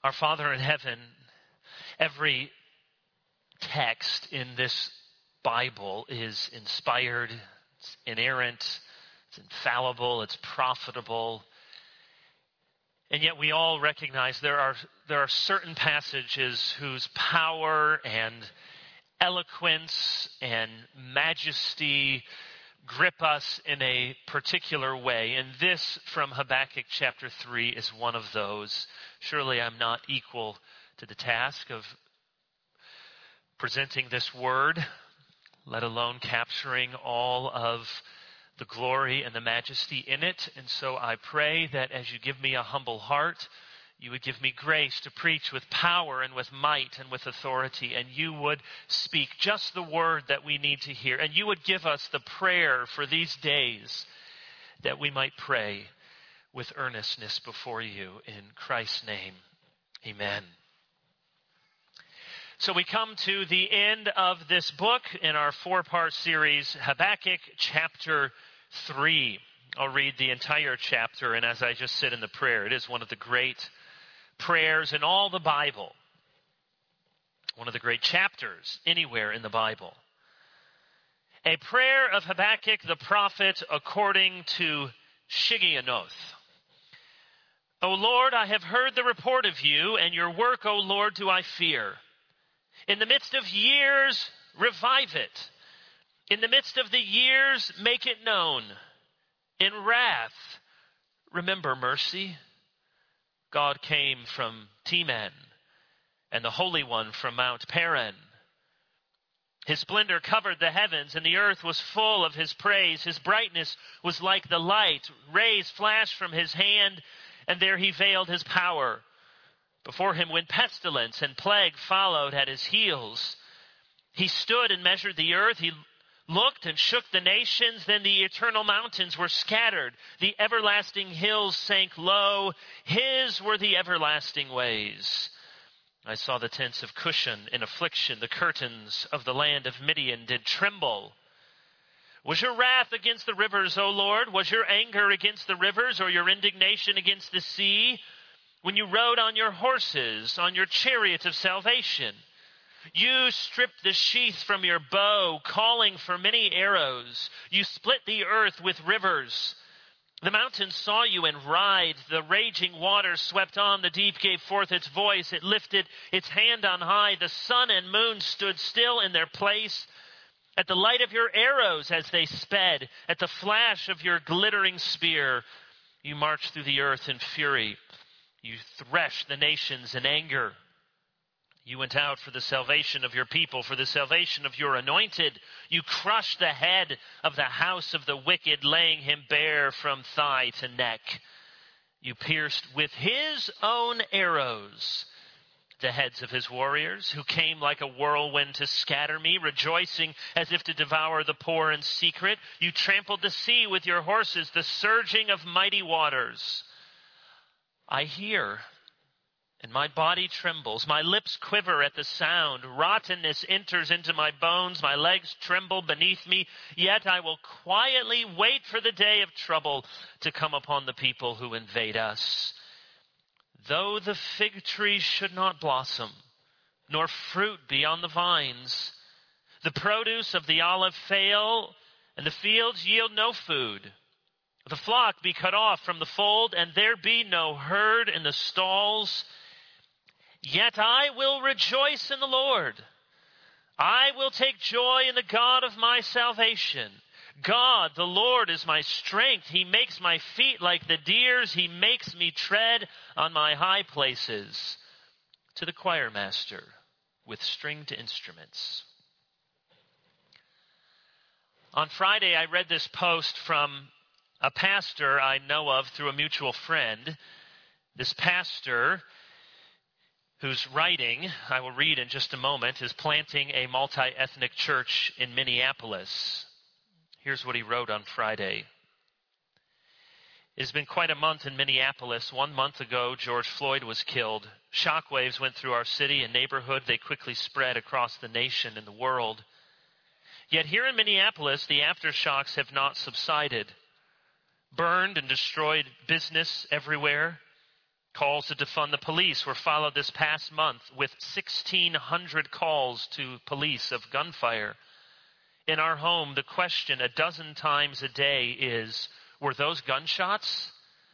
Our Father in heaven, every text in this Bible is inspired, it's inerrant, it's infallible, it's profitable. And yet we all recognize there are certain passages whose power and eloquence and majesty grip us in a particular way. And this from Habakkuk chapter 3 is one of those. Surely I'm not equal to the task of presenting this word, let alone capturing all of the glory and the majesty in it. And so I pray that as you give me a humble heart, you would give me grace to preach with power and with might and with authority, and you would speak just the word that we need to hear, and you would give us the prayer for these days that we might pray with earnestness before you. In Christ's name, amen. So we come to the end of this book in our 4-part series, Habakkuk chapter 3. I'll read the entire chapter, and as I just said in the prayer, it is one of the great prayers in all the Bible. One of the great chapters anywhere in the Bible. A prayer of Habakkuk the prophet according to Shigionoth. O Lord, I have heard the report of you, and your work, O Lord, do I fear. In the midst of years, revive it. In the midst of the years, make it known. In wrath, remember mercy. God came from Teman, and the Holy One from Mount Paran. His splendor covered the heavens, and the earth was full of his praise. His brightness was like the light. Rays flashed from his hand, and there he veiled his power. Before him went pestilence, and plague followed at his heels. He stood and measured the earth. He looked and shook the nations. Then the eternal mountains were scattered. The everlasting hills sank low. His were the everlasting ways. I saw the tents of Cushan in affliction. The curtains of the land of Midian did tremble. Was your wrath against the rivers, O Lord? Was your anger against the rivers, or your indignation against the sea? When you rode on your horses, on your chariot of salvation, you stripped the sheath from your bow, calling for many arrows. You split the earth with rivers. The mountains saw you and writhed. The raging waters swept on. The deep gave forth its voice. It lifted its hand on high. The sun and moon stood still in their place. At the light of your arrows as they sped, at the flash of your glittering spear, you marched through the earth in fury. You threshed the nations in anger. You went out for the salvation of your people, for the salvation of your anointed. You crushed the head of the house of the wicked, laying him bare from thigh to neck. You pierced with his own arrows the heads of his warriors, who came like a whirlwind to scatter me, rejoicing as if to devour the poor in secret. You trampled the sea with your horses, the surging of mighty waters. I hear, and my body trembles. My lips quiver at the sound. Rottenness enters into my bones. My legs tremble beneath me. Yet I will quietly wait for the day of trouble to come upon the people who invade us. Though the fig tree should not blossom, nor fruit be on the vines, the produce of the olive fail, and the fields yield no food. The flock be cut off from the fold, and there be no herd in the stalls. Yet I will rejoice in the Lord. I will take joy in the God of my salvation. God, the Lord, is my strength. He makes my feet like the deer's. He makes me tread on my high places. To the choir master with stringed instruments. On Friday, I read this post from a pastor I know of through a mutual friend. This pastor, whose writing I will read in just a moment, is planting a multi-ethnic church in Minneapolis. Here's what he wrote on Friday. It has been quite a month in Minneapolis. 1 month ago, George Floyd was killed. Shockwaves went through our city and neighborhood. They quickly spread across the nation and the world. Yet here in Minneapolis, the aftershocks have not subsided. Burned and destroyed business everywhere. Calls to defund the police were followed this past month with 1,600 calls to police of gunfire. In our home, the question a dozen times a day is, were those gunshots?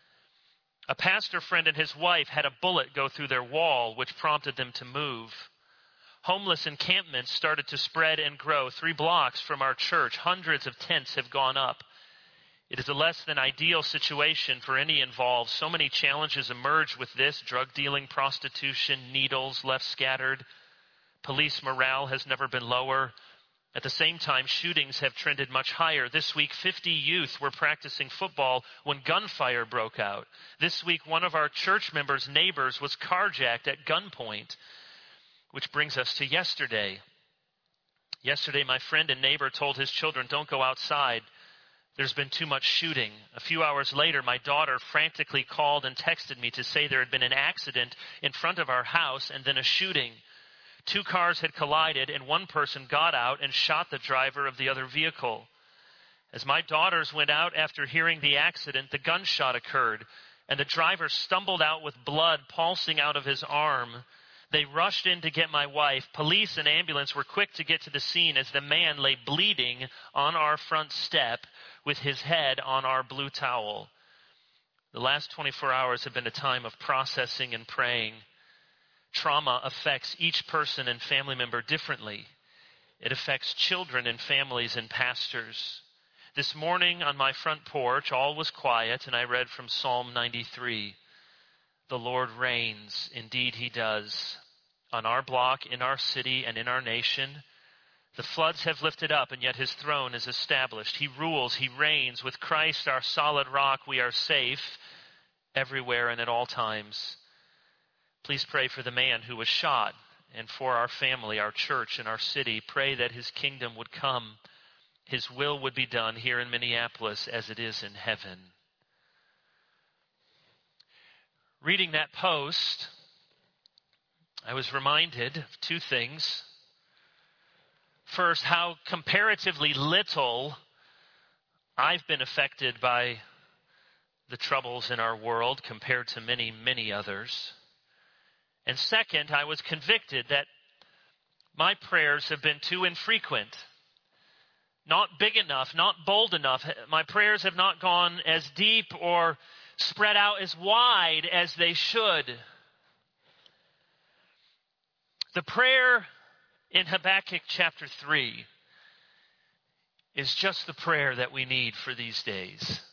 A pastor friend and his wife had a bullet go through their wall, which prompted them to move. Homeless encampments started to spread and grow. 3 blocks from our church, hundreds of tents have gone up. It is a less than ideal situation for any involved. So many challenges emerge with this: drug dealing, prostitution, needles left scattered. Police morale has never been lower. At the same time, shootings have trended much higher. This week, 50 youth were practicing football when gunfire broke out. This week, one of our church members' neighbors was carjacked at gunpoint. Which brings us to yesterday. Yesterday, my friend and neighbor told his children, don't go outside. There's been too much shooting. A few hours later, my daughter frantically called and texted me to say there had been an accident in front of our house and then a shooting. 2 cars had collided and one person got out and shot the driver of the other vehicle. As my daughters went out after hearing the accident, the gunshot occurred and the driver stumbled out with blood pulsing out of his arm. They rushed in to get my wife. Police and ambulance were quick to get to the scene as the man lay bleeding on our front step with his head on our blue towel. The last 24 hours have been a time of processing and praying. Trauma affects each person and family member differently. It affects children and families and pastors. This morning on my front porch, all was quiet, and I read from Psalm 93. The Lord reigns, indeed he does, on our block, in our city, and in our nation. The floods have lifted up, and yet his throne is established. He rules, he reigns. With Christ, our solid rock, we are safe everywhere and at all times. Please pray for the man who was shot and for our family, our church, and our city. Pray that his kingdom would come. His will would be done here in Minneapolis as it is in heaven. Reading that post, I was reminded of 2 things. First, how comparatively little I've been affected by the troubles in our world compared to many, many others. And second, I was convicted that my prayers have been too infrequent, not big enough, not bold enough. My prayers have not gone as deep or spread out as wide as they should. The prayer in Habakkuk chapter 3 is just the prayer that we need for these days.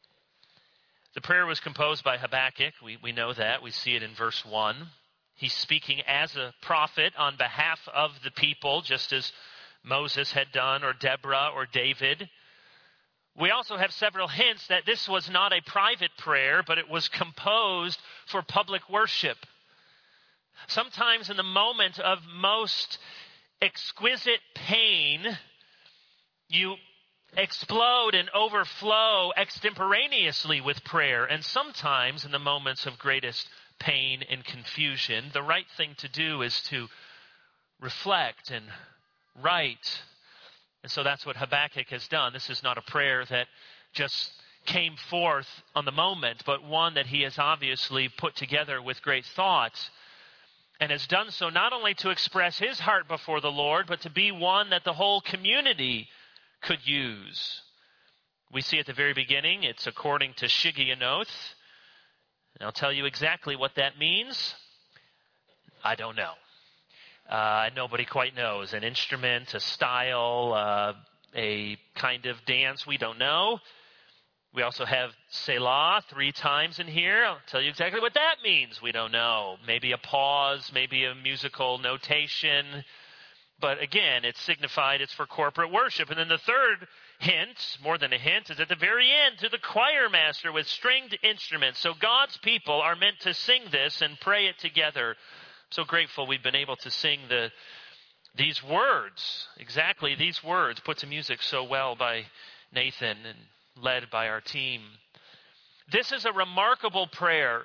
The prayer was composed by Habakkuk. We know that. We see it in verse 1. He's speaking as a prophet on behalf of the people, just as Moses had done, or Deborah, or David. We also have several hints that this was not a private prayer, but it was composed for public worship. Sometimes in the moment of most exquisite pain, you explode and overflow extemporaneously with prayer. And sometimes in the moments of greatest pain and confusion, the right thing to do is to reflect and write. And so that's what Habakkuk has done. This is not a prayer that just came forth on the moment, but one that he has obviously put together with great thought, and has done so not only to express his heart before the Lord, but to be one that the whole community could use. We see at the very beginning, it's according to Shigionoth. And I'll tell you exactly what that means. I don't know. Nobody quite knows. An instrument, a style, a kind of dance, we don't know. We also have Selah 3 times in here. I'll tell you exactly what that means. We don't know. Maybe a pause, maybe a musical notation. But again, it's signified it's for corporate worship. And then the third hint, more than a hint, is at the very end to the choir master with stringed instruments. So God's people are meant to sing this and pray it together. I'm so grateful we've been able to sing these words, exactly these words, put to music so well by Nathan and led by our team. This is a remarkable prayer,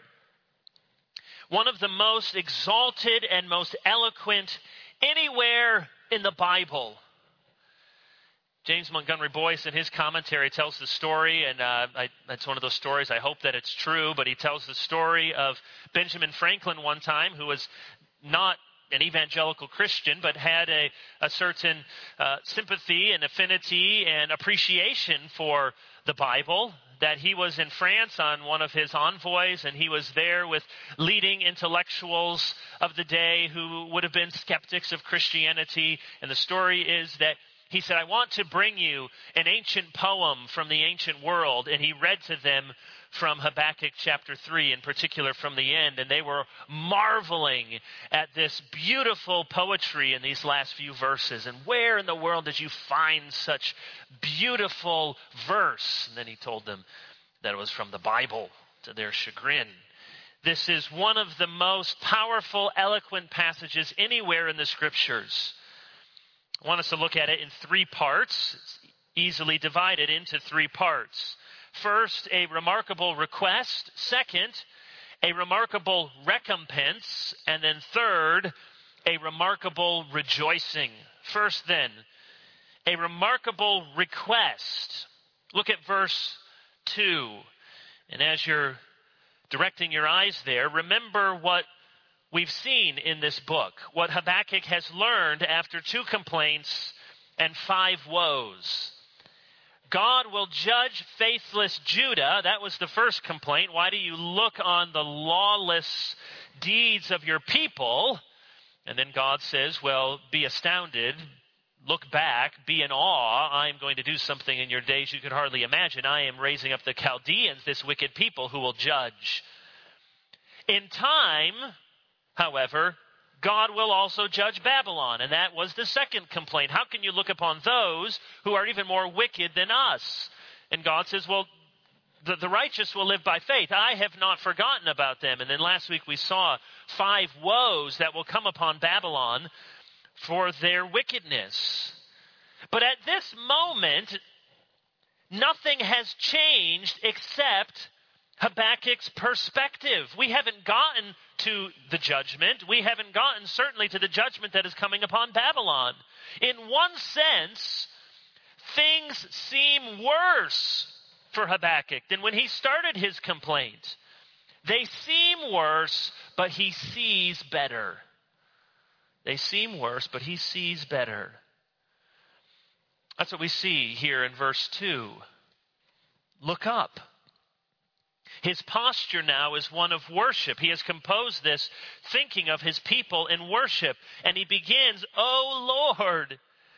one of the most exalted and most eloquent anywhere in the Bible. James Montgomery Boyce in his commentary tells the story, and it's one of those stories, I hope that it's true, but he tells the story of Benjamin Franklin one time, who was not an evangelical Christian, but had a certain sympathy and affinity and appreciation for the Bible, that he was in France on one of his envoys, and he was there with leading intellectuals of the day who would have been skeptics of Christianity. And the story is that he said, I want to bring you an ancient poem from the ancient world. And he read to them from Habakkuk chapter 3, in particular from the end. And they were marveling at this beautiful poetry in these last few verses. And where in the world did you find such beautiful verse? And then he told them that it was from the Bible, to their chagrin. This is one of the most powerful, eloquent passages anywhere in the scriptures. I want us to look at it in three parts. It's easily divided into three parts. First, a remarkable request. Second, a remarkable recompense. And then third, a remarkable rejoicing. First then, a remarkable request. Look at verse 2. And as you're directing your eyes there, remember what we've seen in this book, what Habakkuk has learned after 2 complaints and 5 woes. God will judge faithless Judah. That was the first complaint. Why do you look on the lawless deeds of your people? And then God says, well, be astounded, look back, be in awe. I am going to do something in your days you could hardly imagine. I am raising up the Chaldeans, this wicked people who will judge. In time, however, God will also judge Babylon. And that was the second complaint. How can you look upon those who are even more wicked than us? And God says, well, the righteous will live by faith. I have not forgotten about them. And then last week we saw 5 woes that will come upon Babylon for their wickedness. But at this moment, nothing has changed except Habakkuk's perspective. We haven't gotten to the judgment. We haven't gotten certainly to the judgment that is coming upon Babylon. In one sense, things seem worse for Habakkuk than when he started his complaint. They seem worse, but he sees better. They seem worse, but he sees better. That's what we see here in verse 2. Look up. His posture now is one of worship. He has composed this thinking of his people in worship. And he begins, "O Lord."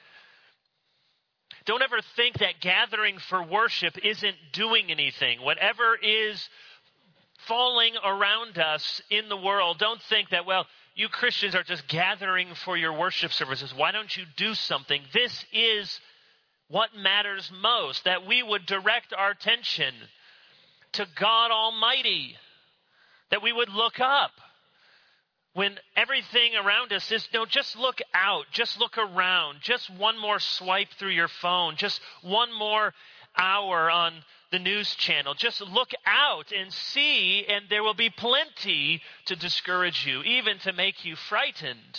Don't ever think that gathering for worship isn't doing anything. Whatever is falling around us in the world, don't think that, well, you Christians are just gathering for your worship services. Why don't you do something? This is what matters most, that we would direct our attention to God Almighty, that we would look up. When everything around us is, no, just look out, just look around, just one more swipe through your phone, just one more hour on the news channel. Just look out and see, and there will be plenty to discourage you, even to make you frightened.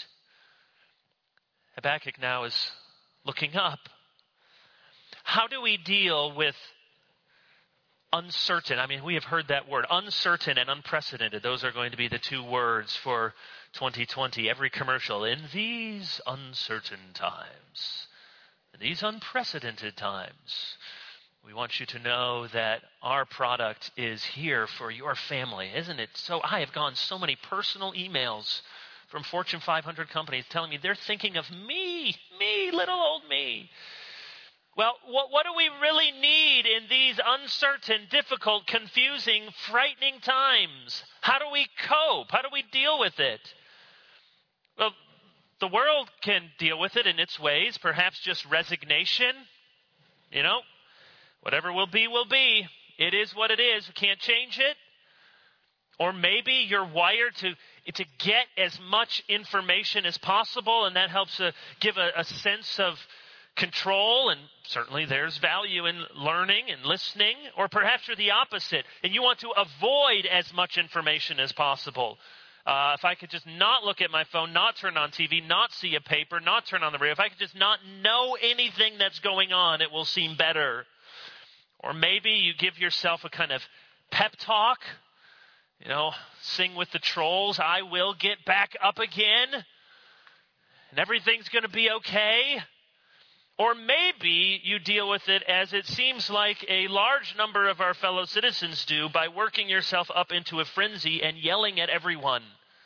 Habakkuk now is looking up. How do we deal with uncertain? I mean, we have heard that word, uncertain and unprecedented. Those are going to be the 2 words for 2020. Every commercial, in these uncertain times, in these unprecedented times, we want you to know that our product is here for your family. Isn't it? So I have gotten so many personal emails from Fortune 500 companies telling me they're thinking of me, little old me. Well, what do we really need in these uncertain, difficult, confusing, frightening times? How do we cope? How do we deal with it? Well, the world can deal with it in its ways, perhaps just resignation. You know, whatever will be, will be. It is what it is. We can't change it. Or maybe you're wired to get as much information as possible, and that helps give a sense of control, and certainly there's value in learning and listening. Or perhaps you're the opposite, and you want to avoid as much information as possible. If I could just not look at my phone, not turn on TV, not see a paper, not turn on the radio, if I could just not know anything that's going on, it will seem better. Or maybe you give yourself a kind of pep talk, sing with the Trolls, I will get back up again, and everything's going to be okay. Or maybe you deal with it as it seems like a large number of our fellow citizens do, by working yourself up into a frenzy and yelling at everyone.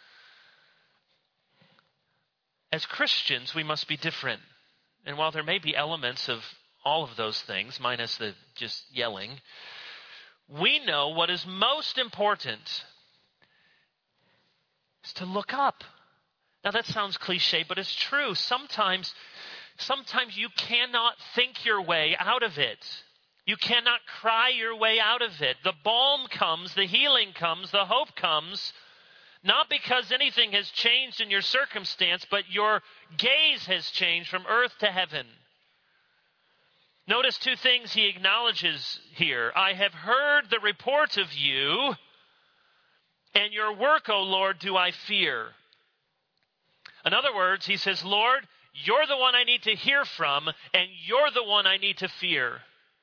As Christians, we must be different. And while there may be elements of all of those things, minus the just yelling, we know what is most important is to look up. Now that sounds cliche, but it's true. Sometimes you cannot think your way out of it. You cannot cry your way out of it. The balm comes, the healing comes, the hope comes, not because anything has changed in your circumstance, but your gaze has changed from earth to heaven. Notice two things he acknowledges here. I have heard the report of you, and your work, O Lord, do I fear. In other words, he says, Lord, you're the one I need to hear from, and you're the one I need to fear.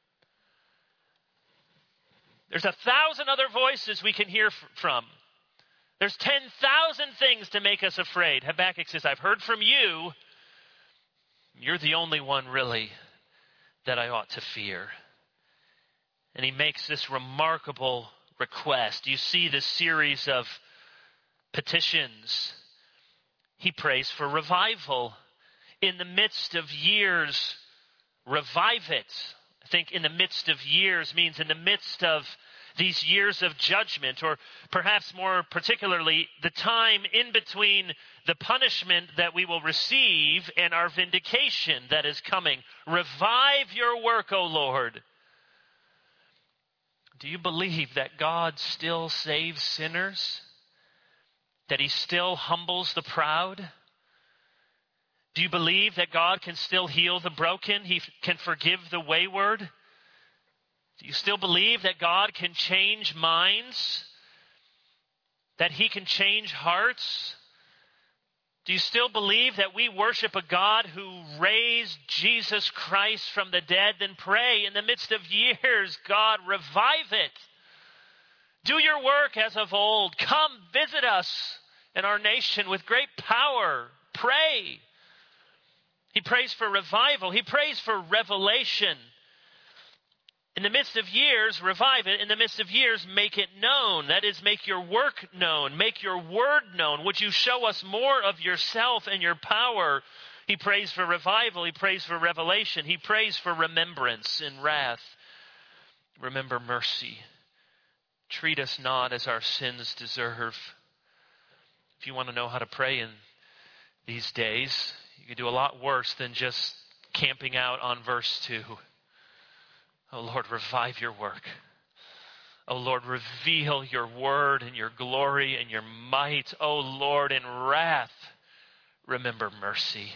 There's 1,000 other voices we can hear from. There's 10,000 things to make us afraid. Habakkuk says, I've heard from you. You're the only one really that I ought to fear. And he makes this remarkable request. You see this series of petitions. He prays for revival. In the midst of years, revive it. I think in the midst of years means in the midst of these years of judgment, or perhaps more particularly, the time in between the punishment that we will receive and our vindication that is coming. Revive your work, O Lord. Do you believe that God still saves sinners? That he still humbles the proud? Do you believe that God can still heal the broken? He can forgive the wayward? Do you still believe that God can change minds? That he can change hearts? Do you still believe that we worship a God who raised Jesus Christ from the dead? Then pray in the midst of years, God, revive it. Do your work as of old. Come visit us and our nation with great power. Pray. He prays for revival. He prays for revelation. In the midst of years, revive it. In the midst of years, make it known. That is, make your work known. Make your word known. Would you show us more of yourself and your power? He prays for revival. He prays for revelation. He prays for remembrance in wrath. Remember mercy. Treat us not as our sins deserve. If you want to know how to pray in these days, you could do a lot worse than just camping out on verse 2. Oh Lord, revive your work. Oh Lord, reveal your word and your glory and your might. Oh Lord, in wrath, remember mercy.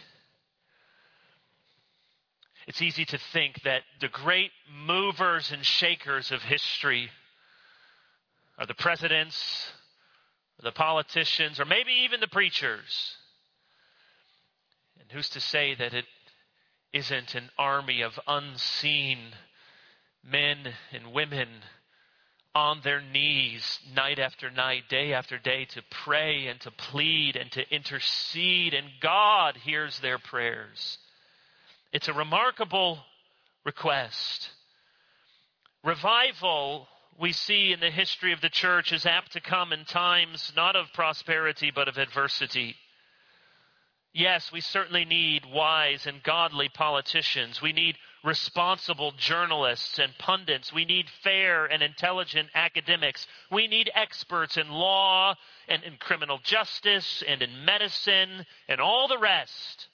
It's easy to think that the great movers and shakers of history are the presidents, or the politicians, or maybe even the preachers. And who's to say that it isn't an army of unseen men and women on their knees night after night, day after day, to pray and to plead and to intercede, and God hears their prayers. It's a remarkable request. Revival, we see in the history of the church, is apt to come in times not of prosperity but of adversity. Yes, we certainly need wise and godly politicians. We need responsible journalists and pundits. We need fair and intelligent academics. We need experts in law and in criminal justice and in medicine and all the rest.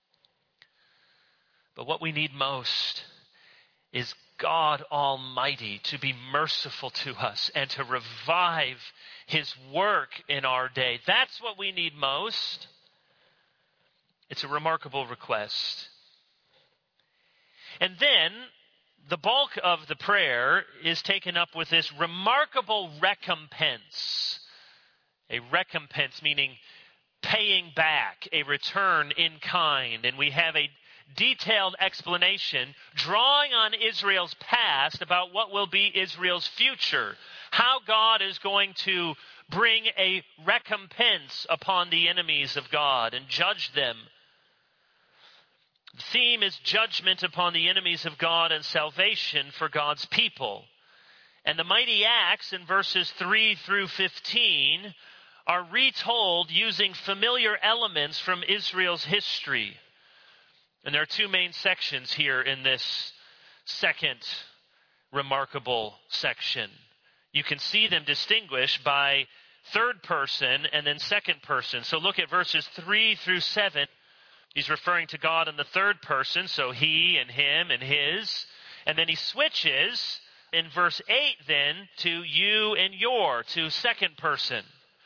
But what we need most is God Almighty to be merciful to us and to revive his work in our day. That's what we need most. It's a remarkable request. And then the bulk of the prayer is taken up with this remarkable recompense. A recompense meaning paying back, a return in kind. And we have a detailed explanation drawing on Israel's past about what will be Israel's future. How God is going to bring a recompense upon the enemies of God and judge them. The theme is judgment upon the enemies of God and salvation for God's people. And the mighty acts in verses 3 through 15 are retold using familiar elements from Israel's history. And there are two main sections here in this second remarkable section. You can see them distinguished by third person and then second person. So look at verses 3 through 7. He's referring to God in the third person, so he and him and his. And then he switches in verse 8 then to you and your, to second person.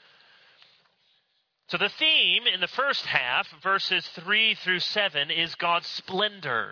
So the theme in the first half, verses 3 through 7, is God's splendor.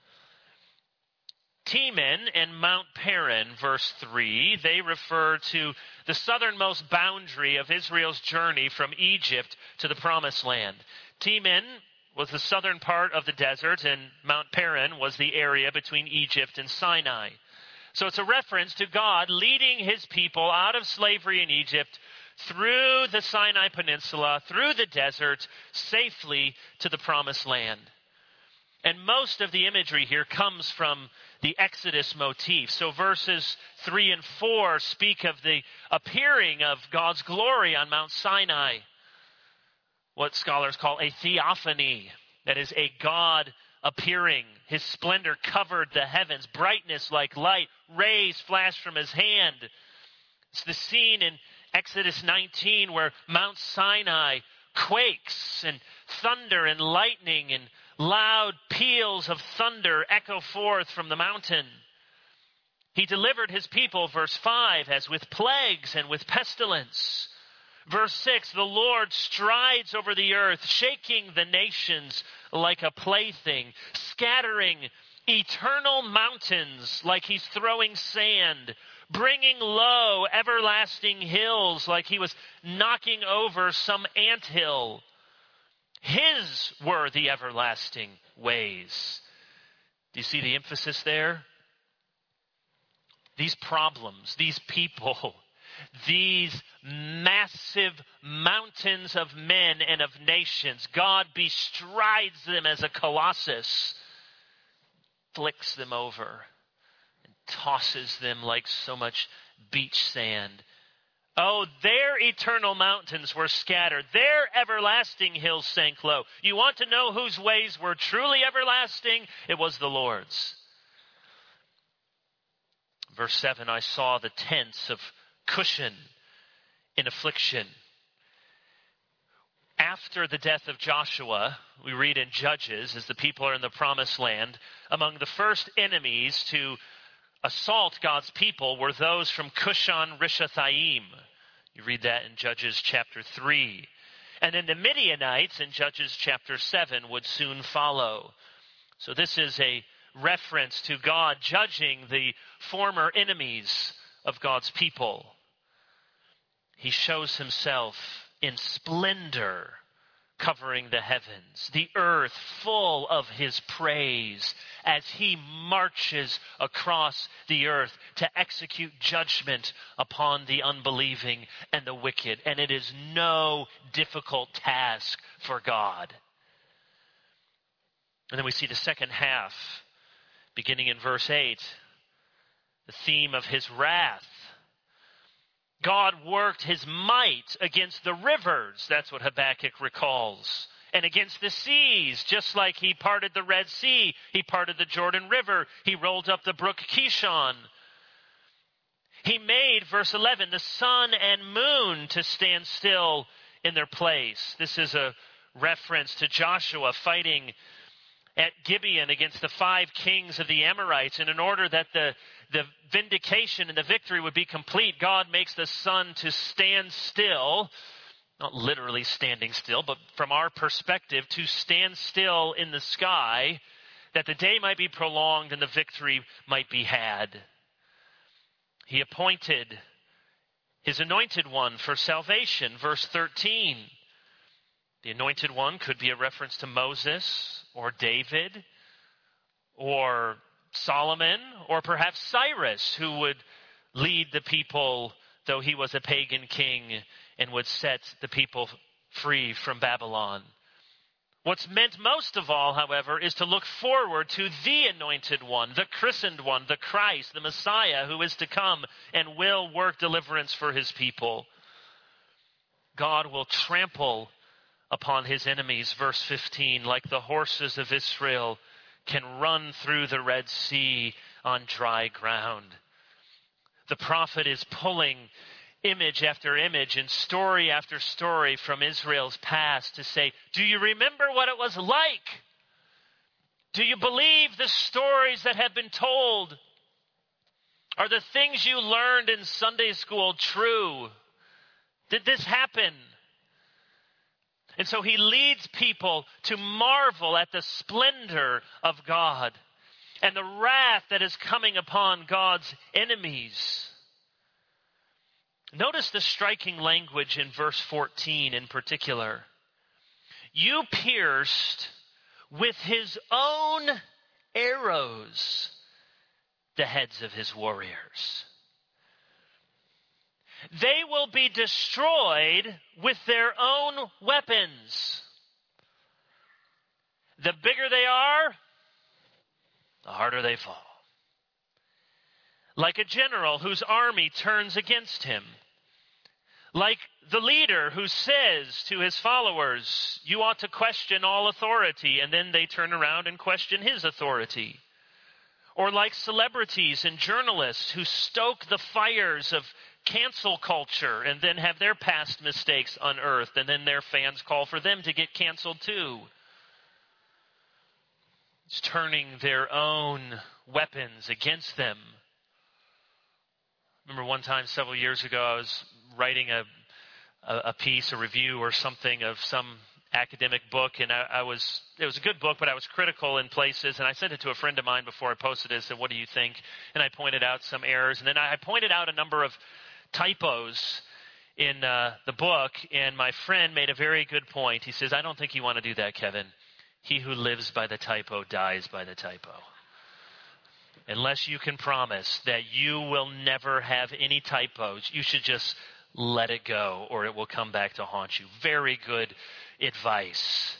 Teman and Mount Paran, verse 3, they refer to the southernmost boundary of Israel's journey from Egypt to the Promised Land. Teman was the southern part of the desert, and Mount Paran was the area between Egypt and Sinai. So it's a reference to God leading his people out of slavery in Egypt through the Sinai Peninsula, through the desert, safely to the Promised Land. And most of the imagery here comes from the Exodus motif. So verses 3 and 4 speak of the appearing of God's glory on Mount Sinai, what scholars call a theophany, that is a God appearing. His splendor covered the heavens, brightness like light, rays flashed from his hand. It's the scene in Exodus 19 where Mount Sinai quakes and thunder and lightning and loud peals of thunder echo forth from the mountain. He delivered his people, verse 5, as with plagues and with pestilence. Verse 6, the Lord strides over the earth, shaking the nations like a plaything, scattering eternal mountains like he's throwing sand, bringing low everlasting hills like he was knocking over some anthill. His were the everlasting ways. Do you see the emphasis there? These problems, these people, these massive mountains of men and of nations, God bestrides them as a colossus, flicks them over, and tosses them like so much beach sand. Oh, their eternal mountains were scattered. Their everlasting hills sank low. You want to know whose ways were truly everlasting? It was the Lord's. Verse 7, I saw the tents of Cushan in affliction. After the death of Joshua, we read in Judges, as the people are in the Promised Land, among the first enemies to assault God's people were those from Cushan Rishathaim. You read that in Judges chapter 3. And then the Midianites in Judges chapter 7 would soon follow. So this is a reference to God judging the former enemies of God's people. He shows himself in splendor, covering the heavens, the earth full of his praise as he marches across the earth to execute judgment upon the unbelieving and the wicked. And it is no difficult task for God. And then we see the second half, beginning in verse 8, the theme of his wrath. God worked his might against the rivers. That's what Habakkuk recalls. And against the seas, just like he parted the Red Sea, he parted the Jordan River, he rolled up the brook Kishon. He made, verse 11, the sun and moon to stand still in their place. This is a reference to Joshua fighting at Gibeon against the 5 kings of the Amorites. And in order that the vindication and the victory would be complete, God makes the sun to stand still, not literally standing still, but from our perspective, to stand still in the sky, that the day might be prolonged and the victory might be had. He appointed His anointed one for salvation, verse 13. The anointed one could be a reference to Moses or David or Solomon or perhaps Cyrus, who would lead the people, though he was a pagan king, and would set the people free from Babylon. What's meant most of all, however, is to look forward to the anointed one, the christened one, the Christ, the Messiah, who is to come and will work deliverance for his people. God will trample upon his enemies, verse 15, like the horses of Israel can run through the Red Sea on dry ground. The prophet is pulling image after image and story after story from Israel's past to say, do you remember what it was like? Do you believe the stories that have been told? Are the things you learned in Sunday school true? Did this happen? And so he leads people to marvel at the splendor of God and the wrath that is coming upon God's enemies. Notice the striking language in verse 14 in particular. You pierced with his own arrows the heads of his warriors. They will be destroyed with their own weapons. The bigger they are, the harder they fall. Like a general whose army turns against him. Like the leader who says to his followers, you ought to question all authority, and then they turn around and question his authority. Or like celebrities and journalists who stoke the fires of cancel culture and then have their past mistakes unearthed, and then their fans call for them to get canceled too. It's turning their own weapons against them. I remember one time several years ago, I was writing a piece, a review or something of some academic book, and it was a good book, but I was critical in places, and I sent it to a friend of mine before I posted it. I said, what do you think? And I pointed out some errors, and then I pointed out a number of typos in the book, and my friend made a very good point. He says, I don't think you want to do that, Kevin. He who lives by the typo dies by the typo. Unless you can promise that you will never have any typos, you should just let it go, or it will come back to haunt you. Very good advice.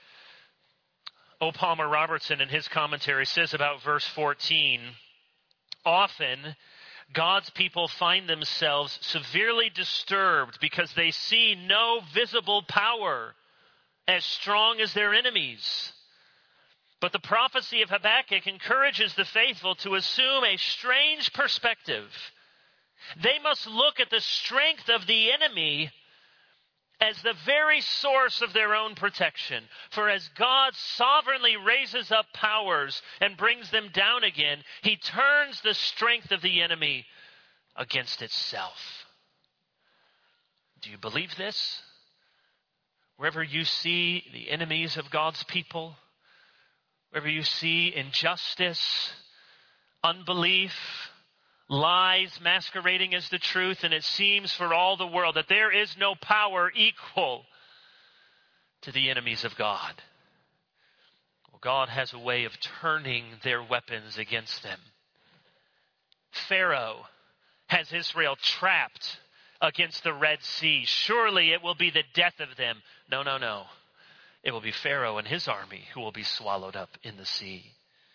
O. Palmer Robertson in his commentary says about verse 14, often God's people find themselves severely disturbed because they see no visible power as strong as their enemies. But the prophecy of Habakkuk encourages the faithful to assume a strange perspective. They must look at the strength of the enemy as the very source of their own protection. For as God sovereignly raises up powers and brings them down again, he turns the strength of the enemy against itself. Do you believe this? Wherever you see the enemies of God's people, wherever you see injustice, unbelief, lies masquerading as the truth, and it seems for all the world that there is no power equal to the enemies of God. Well, God has a way of turning their weapons against them. Pharaoh has Israel trapped against the Red Sea. Surely it will be the death of them. No. It will be Pharaoh and his army who will be swallowed up in the sea.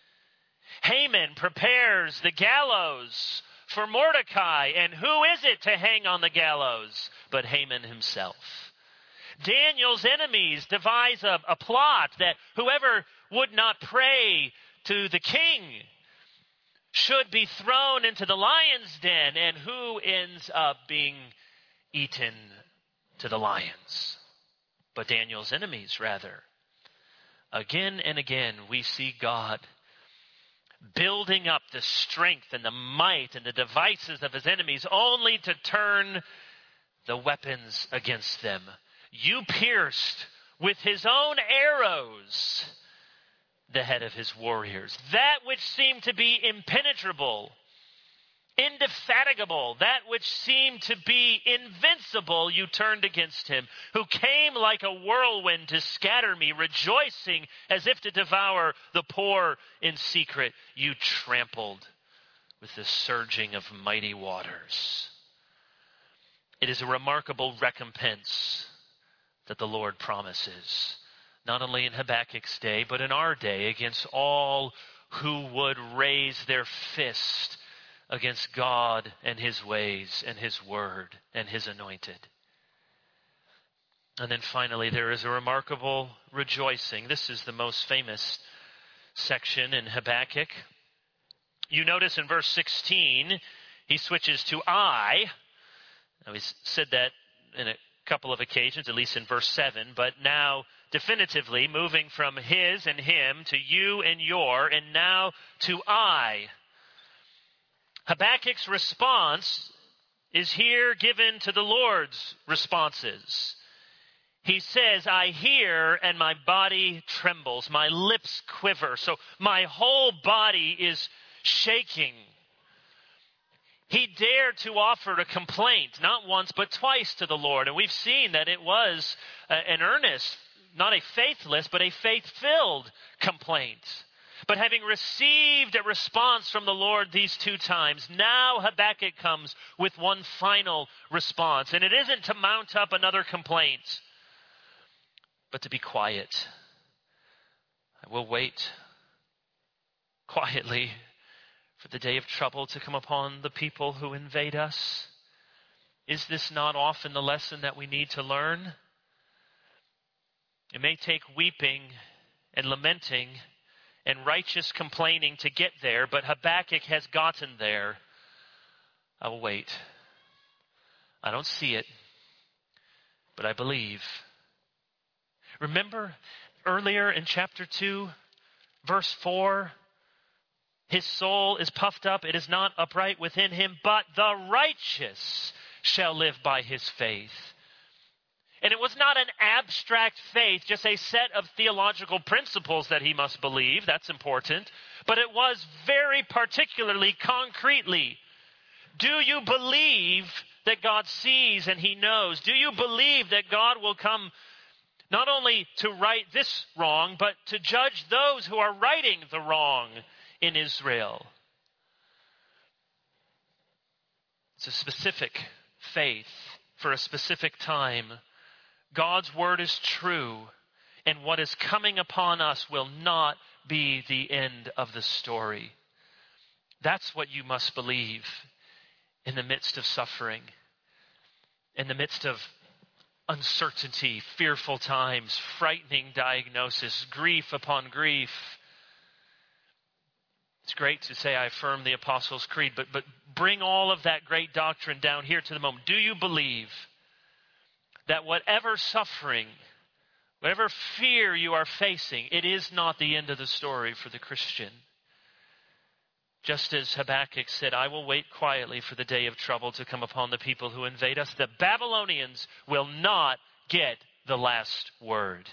Haman prepares the gallows for Mordecai. And who is it to hang on the gallows but Haman himself? Daniel's enemies devise a plot that whoever would not pray to the king should be thrown into the lion's den. And who ends up being eaten to the lions? But Daniel's enemies, rather. Again and again, we see God building up the strength and the might and the devices of his enemies only to turn the weapons against them. You pierced with his own arrows the head of his warriors. That which seemed to be impenetrable Indefatigable, that which seemed to be invincible, you turned against him, who came like a whirlwind to scatter me, rejoicing as if to devour the poor in secret. You trampled with the surging of mighty waters. It is a remarkable recompense that the Lord promises, not only in Habakkuk's day, but in our day, against all who would raise their fist against God and his ways and his word and his anointed. And then finally, there is a remarkable rejoicing. This is the most famous section in Habakkuk. You notice in verse 16, he switches to I. Now, he's said that in a couple of occasions, at least in verse 7, but now definitively moving from his and him to you and your, and now to I. Habakkuk's response is here given to the Lord's responses. He says, I hear and my body trembles, my lips quiver, so my whole body is shaking. He dared to offer a complaint, not once but twice to the Lord, and we've seen that it was an earnest, not a faithless, but a faith-filled complaint. But having received a response from the Lord these two times, now Habakkuk comes with one final response. And it isn't to mount up another complaint, but to be quiet. I will wait quietly for the day of trouble to come upon the people who invade us. Is this not often the lesson that we need to learn? It may take weeping and lamenting and righteous complaining to get there, but Habakkuk has gotten there. I will wait. I don't see it, but I believe. Remember earlier in chapter 2, verse 4, his soul is puffed up, it is not upright within him, but the righteous shall live by his faith. And it was not an abstract faith, just a set of theological principles that he must believe. That's important. But it was very particularly, concretely. Do you believe that God sees and he knows? Do you believe that God will come not only to right this wrong, but to judge those who are righting the wrong in Israel? It's a specific faith for a specific time. God's word is true, and what is coming upon us will not be the end of the story. That's what you must believe in the midst of suffering, in the midst of uncertainty, fearful times, frightening diagnosis, grief upon grief. It's great to say, I affirm the Apostles' Creed, but bring all of that great doctrine down here to the moment. Do you believe that whatever suffering, whatever fear you are facing, it is not the end of the story for the Christian? Just as Habakkuk said, I will wait quietly for the day of trouble to come upon the people who invade us. The Babylonians will not get the last word.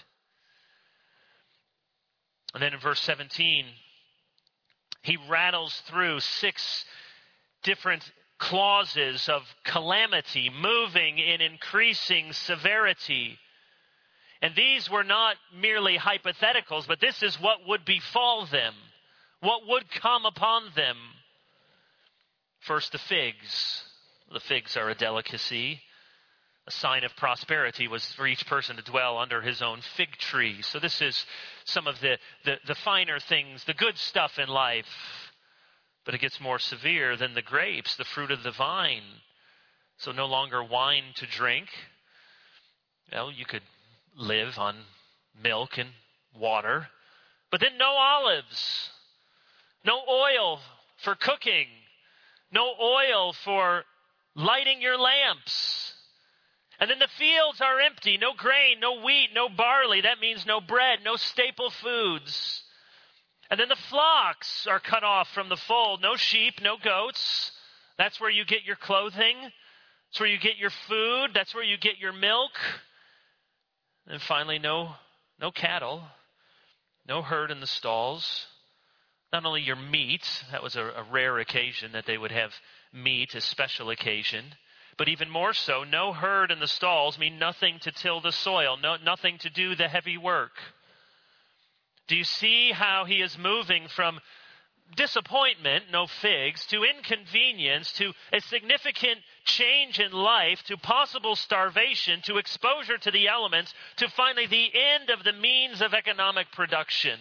And then in verse 17, he rattles through 6 different clauses of calamity, moving in increasing severity. And these were not merely hypotheticals, but this is what would befall them, what would come upon them. First, the figs. The figs are a delicacy. A sign of prosperity was for each person to dwell under his own fig tree. So this is some of the finer things, the good stuff in life. But it gets more severe than the grapes, the fruit of the vine. So no longer wine to drink. Well, you could live on milk and water. But then no olives, no oil for cooking, no oil for lighting your lamps. And then the fields are empty, no grain, no wheat, no barley. That means no bread, no staple foods. And then the flocks are cut off from the fold. No sheep, no goats. That's where you get your clothing. That's where you get your food. That's where you get your milk. And finally, no cattle. No herd in the stalls. Not only your meat, that was a rare occasion that they would have meat, a special occasion. But even more so, no herd in the stalls mean nothing to till the soil, nothing to do the heavy work. Do you see how he is moving from disappointment, no figs, to inconvenience, to a significant change in life, to possible starvation, to exposure to the elements, to finally the end of the means of economic production?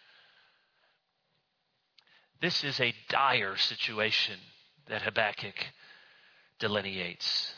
This is a dire situation that Habakkuk delineates.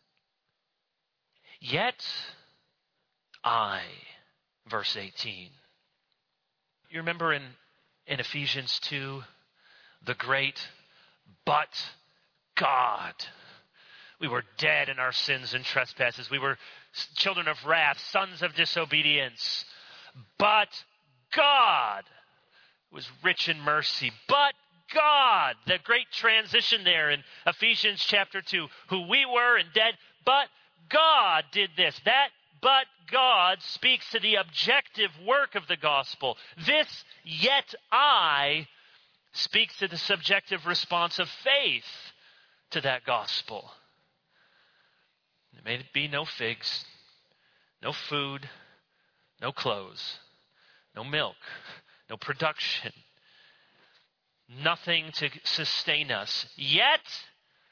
Yet I, verse 18. You remember in Ephesians 2, the great but God. We were dead in our sins and trespasses. We were children of wrath, sons of disobedience. But God was rich in mercy. But God, the great transition there in Ephesians chapter 2, who we were and dead, but God did this. That but God speaks to the objective work of the gospel. This yet I speaks to the subjective response of faith to that gospel. There may be no figs, no food, no clothes, no milk, no production, nothing to sustain us. Yet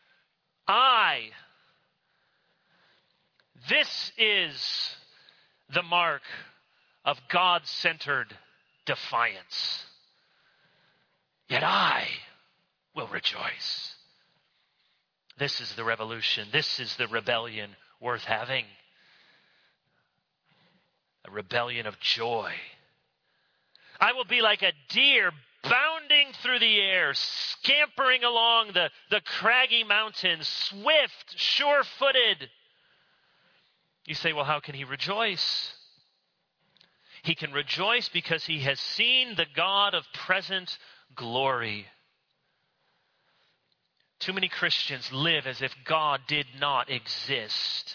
this is the mark of God-centered defiance. Yet I will rejoice. This is the revolution. This is the rebellion worth having. A rebellion of joy. I will be like a deer bounding through the air, scampering along the craggy mountains, swift, sure-footed. You say, well, how can he rejoice? He can rejoice because he has seen the God of present glory. Too many Christians live as if God did not exist.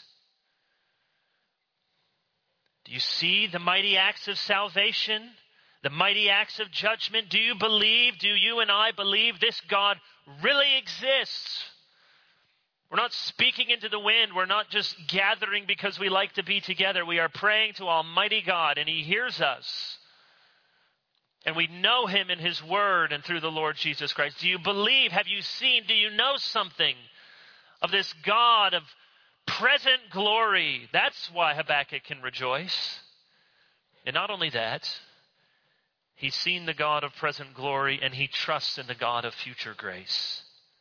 Do you see the mighty acts of salvation? The mighty acts of judgment? Do you and I believe this God really exists? We're not speaking into the wind. We're not just gathering because we like to be together. We are praying to Almighty God, and he hears us. And we know him in his word and through the Lord Jesus Christ. Do you believe? Have you seen? Do you know something of this God of present glory? That's why Habakkuk can rejoice. And not only that, he's seen the God of present glory, and he trusts in the God of future grace.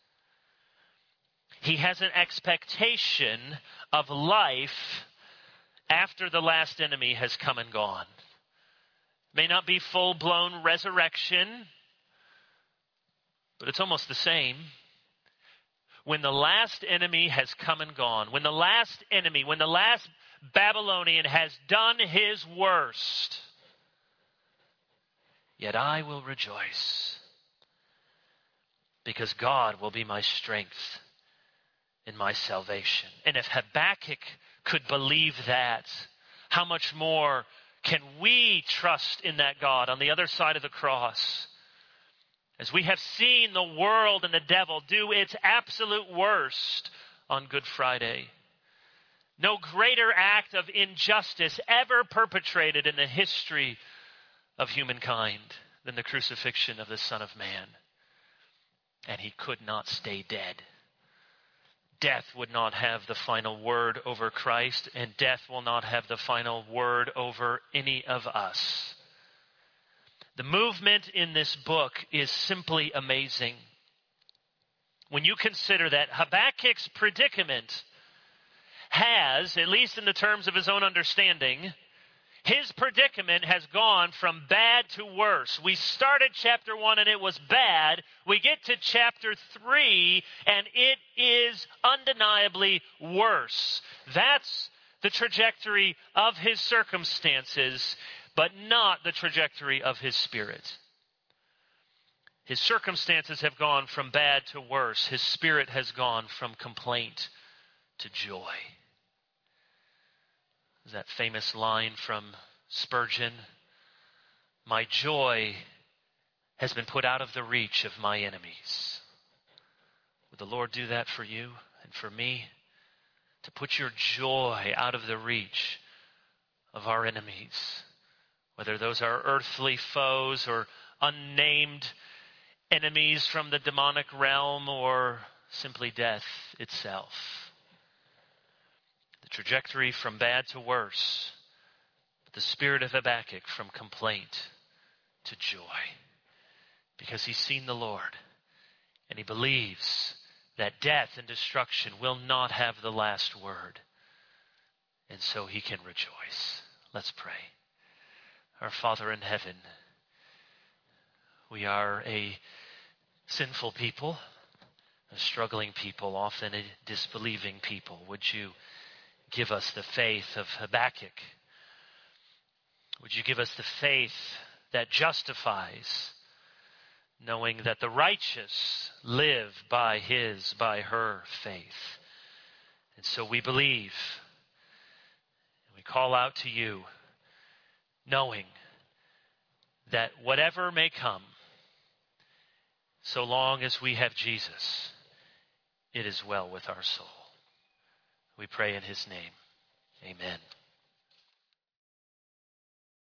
He has an expectation of life after the last enemy has come and gone. May not be full-blown resurrection, but it's almost the same. When the last enemy has come and gone, when the last Babylonian has done his worst, yet I will rejoice, because God will be my strength in my salvation. And if Habakkuk could believe that, how much more can we trust in that God on the other side of the cross? As we have seen the world and the devil do its absolute worst on Good Friday. No greater act of injustice ever perpetrated in the history of humankind than the crucifixion of the Son of Man. And he could not stay dead. Death would not have the final word over Christ, and death will not have the final word over any of us. The movement in this book is simply amazing. When you consider that Habakkuk's predicament has, at least in the terms of his own understanding, his predicament has gone from bad to worse. We started chapter 1 and it was bad. We get to chapter 3 and it is undeniably worse. That's the trajectory of his circumstances, but not the trajectory of his spirit. His circumstances have gone from bad to worse. His spirit has gone from complaint to joy. That famous line from Spurgeon, my joy has been put out of the reach of my enemies. Would the Lord do that for you and for me? To put your joy out of the reach of our enemies, whether those are earthly foes or unnamed enemies from the demonic realm or simply death itself. The trajectory from bad to worse, but the spirit of Habakkuk from complaint to joy, because he's seen the Lord and he believes that death and destruction will not have the last word, and so he can rejoice. Let's pray. Our Father in heaven, we are a sinful people, a struggling people, often a disbelieving people. Would you give us the faith of Habakkuk? Would you give us the faith that justifies, knowing that the righteous live by her faith? And so we believe, and we call out to you, knowing that whatever may come, so long as we have Jesus, it is well with our soul. We pray in his name. Amen.